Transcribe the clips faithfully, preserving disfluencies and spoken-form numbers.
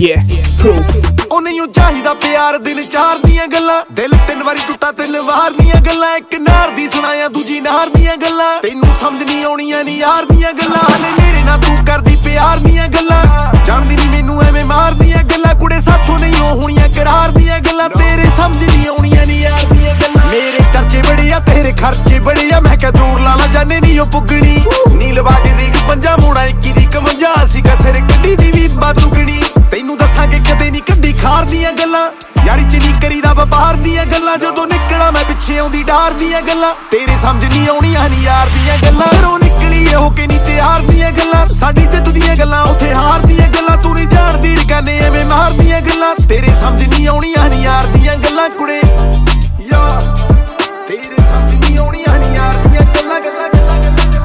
Yeah, proof. ਉਹ ਨਹੀਂ ਚਾਹੀਦਾ ਪਿਆਰ ਦਿਨ ਚਾਰ ਦੀਆਂ ਗੱਲਾਂ, ਦਿਲ ਤਿੰਨ ਵਾਰੀ ਟੁੱਟਾ ਤਿੰਨ ਵਾਰ ਦੀਆਂ ਗੱਲਾਂ। ਇੱਕ ਨਾਰ ਦੀ ਸੁਣਾਇਆ ਦੂਜੀ ਨਾਰ ਦੀਆਂ ਗੱਲਾਂ, ਤੈਨੂੰ ਸਮਝ ਨਹੀਂ ਆਉਣੀਆਂ ਨੀ ਯਾਰ ਦੀਆਂ ਗੱਲਾਂ। ਹਲੇ ਮੇਰੇ ਨਾਲ ਤੂੰ ਕਰਦੀ ਪਿਆਰ ਦੀਆਂ ਗੱਲਾਂ, ਜਾਣਦੀ ਨਹੀਂ ਮੈਨੂੰ ਐਵੇਂ ਮਾਰਦੀਆਂ ਗੱਲਾਂ। ਕੁੜੇ ਸਾਥੋਂ ਨਹੀਂ ਉਹ ਹੋਣੀਆਂ ਕਰਾਰ ਦੀਆਂ ਗੱਲਾਂ, ਤੇਰੇ ਸਮਝ ਨਹੀਂ ਆਉਣੀਆਂ ਨੀ ਯਾਰ ਦੀਆਂ ਗੱਲਾਂ। ਮੇਰੇ ਚਰਚੇ ਬੜੇ ਆ ਤੇਰੇ ਖਰਚੇ ਬੜੇ ਆ, ਮੈਂ ਕਿਹਾ ਜ਼ੋਰ ਲਾ ਲਾ ਜਾਨੇ ਨਹੀਂ ਉਹ ਪੁੱਗਣੀ। ਨੀ ਲਵਾ ਕੇ ਦੇਖ ਪੰਜਾ ਮੋੜਾ ਇੱਕੀ ਦੀ ਕਮੰਜਾ, ਅਸੀਂ ਕਸਰ ਕੱਢੀ ਦੀ ਵੀ ਬਾਦੂਗਣੀ। ਤੈਨੂੰ ਦੱਸਾਂਗੇ ਕਦੇ ਨਹੀਂ ਕੱਢੀ ਖਾਰ ਦੀਆਂ ਗੱਲਾਂ, ਯਾਰੀ ਚ ਨਹੀਂ ਕਰੀਦਾ ਵਪਾਰ ਦੀਆਂ ਗੱਲਾਂ। ਜਦੋਂ ਨਿਕਲਾਂ ਮੈਂ ਪਿੱਛੇ ਆਉਂਦੀ ਡਾਰ ਦੀਆਂ ਗੱਲਾਂ, ਤੇਰੇ ਸਮਝ ਨਹੀਂ ਆਉਣੀਆਂ ਨੀ ਯਾਰ ਦੀਆਂ ਗੱਲਾਂ। ਘਰੋਂ ਨਿਕਲੀ ਹੋ ਕੇ ਨਹੀਂ ਤਿਆਰ ਦੀਆਂ ਗੱਲਾਂ, ਸਾਡੀ ਜਿੱਤ ਦੀਆਂ ਗੱਲਾਂ ਉੱਥੇ ਹਾਰ ਦੀਆਂ ਗੱਲਾਂ। ਤੂੰ ਨਹੀਂ ਜਾਣਦੀ ਰਕਾਨੇ ਐਵੇਂ ਮਾਰਦੀਆਂ ਗੱਲਾਂ, ਤੇਰੇ ਸਮਝ ਨਹੀਂ ਆਉਣੀਆਂ ਨੀ ਯਾਰ ਦੀਆਂ ਗੱਲਾਂ। ਕੁੜੇ ਯਾ ਤੇਰੇ ਸਮਝ ਨਹੀਂ ਆਉਣੀਆਂ ਨੀ ਯਾਰ ਦੀਆਂ ਗੱਲਾਂ ਗੱਲਾਂ ਗੱਲਾਂ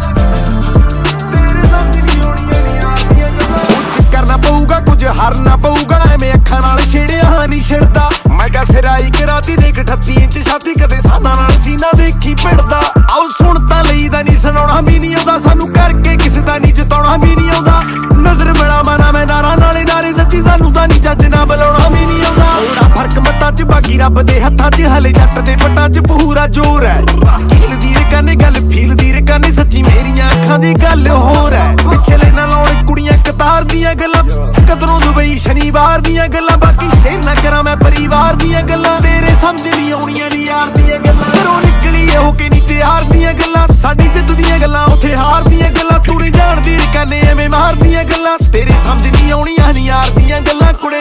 ਤੇਰੇ ਸਮਝ ਨਹੀਂ ਆਉਣੀਆਂ ਨੀ ਯਾਰ ਦੀਆਂ ਗੱਲਾਂ। ਕੁਝ ਕਰਨਾ ਪਊਗਾ ਕੁਝ ਹਾਰਨਾ ਪਊਗਾ, ਐਵੇਂ ਅੱਖਾਂ ਨਾਲ ਛੇੜਿਆ ਨਹੀਂ ਛਿੜਦਾ। ਮੈਂ ਕਿਹਾ ਸਿਰਾਈ ਕਰਾਤੀ ਦੇਖ ਅਠੱਤੀ ਇੰਚ ਛਾਤੀ, ਕਦੇ ਸਾਨਾ ਨਾਲ ਸੀਨਾ ਦੇਖੀ ਭਿੜਦਾ। ਆਓ ਸੁਣ ਤਾਂ ਲਈਦਾ ਨਹੀਂ ਸੁਣਾਉਣਾ ਵੀ ਨਹੀਂ ਆਉਂਦਾ, ਸਾਨੂੰ ਕਰਕੇ ਕਿਸੇ ਦਾ ਨਹੀਂ ਜਿਤਾਉਣਾ ਵੀ ਨਹੀਂ ਆਉਂਦਾ। ਨਜ਼ਰ ਮਿਲਾਵਾਂ ਨਾ ਮੈਂ ਨਾਰਾ ਨਾਲੇ ਨਾਰੇ, ਸੱਚੀ ਸਾਨੂੰ ਤਾਂ ਨਹੀਂ ਜੱਜ ਨਾ ਬੁਲਾਉਣਾ ਵੀ ਨਹੀਂ ਆਉਂਦਾ। ਥੋੜਾ ਫਰਕ ਮੱਤਾਂ ਚ ਬਾਕੀ ਰੱਬ ਦੇ ਹੱਥਾਂ ਚ, ਹਲੇ ਜੱਟ ਦੇ ਪੱਟਾਂ ਚ ਪੂਰਾ ਜ਼ੋਰ ਹੈ। ਕੀਲ ਦੀ ਰਕਾਨੇ ਗੱਲ ਫੀਲ ਦੀ ਰਕਾਨੇ, ਸੱਚੀ ਮੇਰੀਆਂ ਅੱਖਾਂ ਦੀ ਗੱਲ ਹੋਰ ਹੈ। ਪਿੱਛੇ ਲੈਣਾ ਲਾਉਣ ਕੁੜੀਆਂ ਕਤਾਰ ਦੀਆਂ ਗੱਲਾਂ, ਕਦਰੋਂ ਦੁਬਈ ਸ਼ਨੀਵਾਰ ਦੀਆਂ ਗੱਲਾਂ। ਬਾਕੀ ਸ਼ੇਰ ਨਾ ਕਰਾਂ ਮੈਂ ਪਰਿਵਾਰ ਦੀਆਂ ਗੱਲਾਂ, ਤੇਰੇ ਸਮਝ ਨਹੀਂ ਆਉਣੀਆਂ ਨੀ ਯਾਰ ਦੀਆਂ ਗੱਲਾਂ। ਘਰੋਂ ਨਿਕਲੀ ਹੋ ਕੇ ਨਹੀਂ ਤਿਆਰ ਦੀਆਂ ਗੱਲਾਂ, ਸਾਡੀ ਜਿੱਤ ਦੀਆਂ ਗੱਲਾਂ ਉੱਥੇ ਹਾਰ ਦੀਆਂ ਗੱਲਾਂ। ਤੂੰ ਨਹੀਂ ਜਾਣਦੀ ਰਕਾਨੇ ਐਵੇਂ ਮਾਰਦੀਆਂ ਗੱਲਾਂ, ਤੇਰੇ ਸਮਝ ਨਹੀਂ ਆਉਣੀਆਂ ਨੀ ਯਾਰ ਦੀਆਂ ਗੱਲਾਂ। ਕੁੜੇ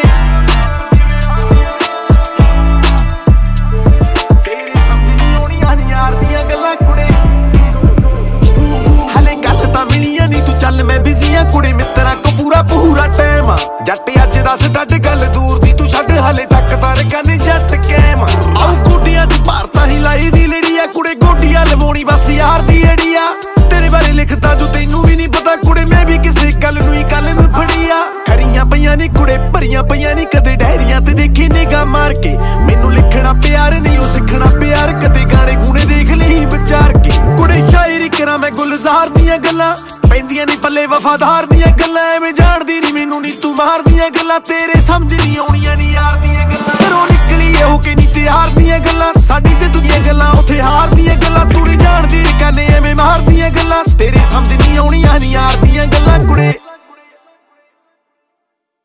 ਤੇਰੇ ਸਮਝ ਨਹੀਂ ਆਉਣੀਆਂ ਨੀ ਯਾਰ ਦੀਆਂ ਗੱਲਾਂ। ਕੁੜੇ ਹਲੇ ਗੱਲ ਤਾਂ ਮਿਲੀਆਂ ਨੀ, ਤੂੰ ਚੱਲ ਮੈਂ ਬਿਜ਼ੀ ਆ। ਕੁੜੇ ਮਿੱਤਰਾਂ ਕੋ ਪੂਰਾ ਪੂਰਾ ਟਾਈਮ ਆ, ਜੱਟ ਅੱਜ ਦੱਸ ਡੱਡ ਗੱਲ ਦੂਰ ਦੀ ਤੂੰ ਛੱਡ, ਹਲੇ ਤੱਕ ਤਾਂ ਰਕਾਨੇ ਜੱਟ ਕੈਮ। ਆਉ ਗੋਡੀਆਂ ਚ ਭਾਰਤਾਂ ਹੀ ਲਾਈ ਦੀ ਲੜੀ ਆ, ਕੁੜੇ ਗੋਡੀਆਂ ਲਵਾਉਣੀ ਬਸ ਯਾਰ ਦੀ ਅੜੀ ਆ। ਤੇਰੇ ਬਾਰੇ ਲਿਖਦਾ ਜੋ ਤੈਨੂੰ ਵੀ ਨਹੀਂ ਪਤਾ, ਕੁੜੇ ਮੈਂ ਵੀ ਕਿਸੇ ਗੱਲ ਨੂੰ ਹੀ ਕੱਲ ਨੂੰ ਫੜੀ ਆ। ਖਰੀਆਂ ਪਈਆਂ ਨੀ ਕੁੜੇ ਭਰੀਆਂ ਪਈਆਂ ਨੀ, ਕਦੇ ਡਾਇਰੀਆਂ ਤੇ ਦੇਖੀ ਨਿਗਾਹ ਮਾਰ ਕੇ। ਮੈਨੂੰ ਲਿਖਣਾ ਪਿਆਰ ਨਹੀਂ ਉਹ ਸਿੱਖਣਾ ਪਿਆਰ, ਕਦੇ ਗਾਣੇ ਗੂਣੇ ਦੇਖ ਲਈ ਵਿਚਾਰ ਕੇ। ਕੁੜੇ ਸ਼ਾਇਰੀ ਕਰਾਂ ਮੈਂ ਗੁਲਜ਼ਾਰ ਦੀਆਂ ਗੱਲਾਂ, ਪੈਂਦੀਆਂ ਨੀ ਪੱਲੇ ਵਫਾਦਾਰ ਦੀਆਂ ਗੱਲਾਂ। ਐਵੇਂ ਜਾਣਦੀ ਨੀ ਮੈਨੂੰ ਨੀ ਤੂੰ ਮਾਰਦੀਆਂ ਗੱਲਾਂ, ਤੇਰੇ ਸਮਝ ਨਹੀਂ ਆਉਣੀਆਂ ਨੀ ਯਾਰ ਦੀਆਂ ਗੱਲਾਂ। ਘਰੋਂ ਨਿਕਲੀ ਹੋ ਕੇ ਨੀ ਤਿਆਰ ਦੀਆਂ ਗੱਲਾਂ, ਸਾਡੀ ਜਿੱਤ ਦੀਆਂ ਗੱਲਾਂ ਉੱਥੇ ਹਾਰ ਦੀਆਂ ਗੱਲਾਂ। ਤੂੰ ਨਹੀਂ ਜਾਣਦੀ ਰਕਾਨੇ ਐਵੇਂ ਮਾਰਦੀਆਂ ਗੱਲਾਂ, ਤੇਰੇ ਸਮਝ ਨਹੀਂ ਆਉਣੀਆਂ ਨੀ ਯਾਰ ਦੀਆਂ ਗੱਲਾਂ। ਕੁੜੇ